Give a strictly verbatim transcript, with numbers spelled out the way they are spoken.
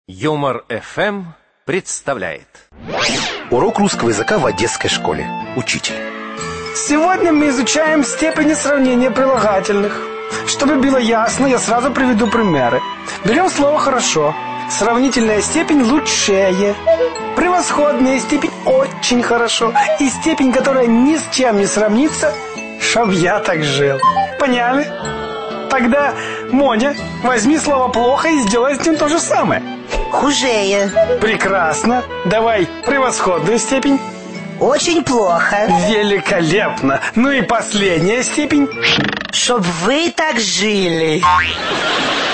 Юмор эф эм представляет урок русского языка в одесской школе. Учитель. Сегодня мы изучаем степени сравнения прилагательных. Чтобы было ясно, я сразу приведу примеры. Берем слово «хорошо». Сравнительная степень «лучшее». Превосходная степень «очень хорошо». И степень, которая ни с чем не сравнится, «чтоб я так жил». Поняли? Тогда, Моня, возьми слово «плохо» и сделай с ним то же самое. Хужее. Прекрасно. Давай превосходную степень. Очень плохо. Великолепно. Ну и последняя степень. Чтоб вы так жили.